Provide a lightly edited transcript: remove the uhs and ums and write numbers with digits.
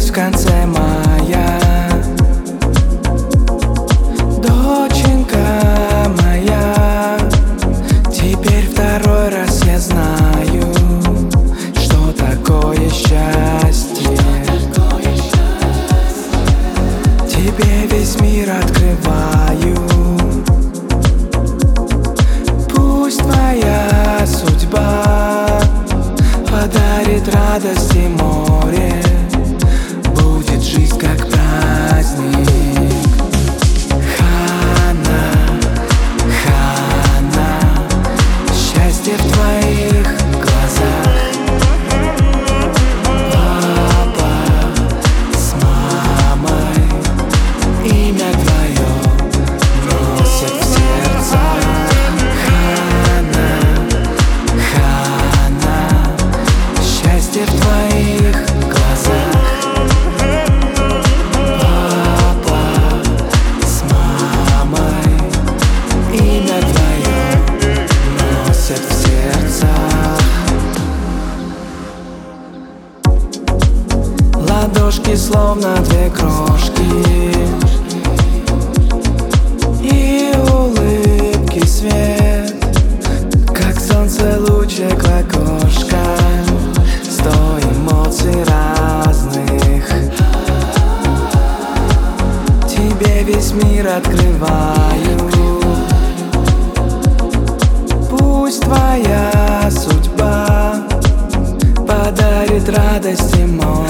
в конце мая. Доченька моя, теперь второй раз я знаю, что такое счастье. Тебе весь мир открываю. Пусть твоя судьба подарит радость и море, будет жизнь как праздник. Ханна, Ханна, счастье в твоих глазах. Папа с мамой имя твое носят в сердцах. Ханна, Ханна, счастье в твоих глазах. Папа с мамой имя твое носят в сердцах. Ладошки словно две крошки, и улыбки свет, как солнце лучик в окошко. Сто эмоций разных, тебе весь мир открываю. Пусть твоя судьба подарит радость и море.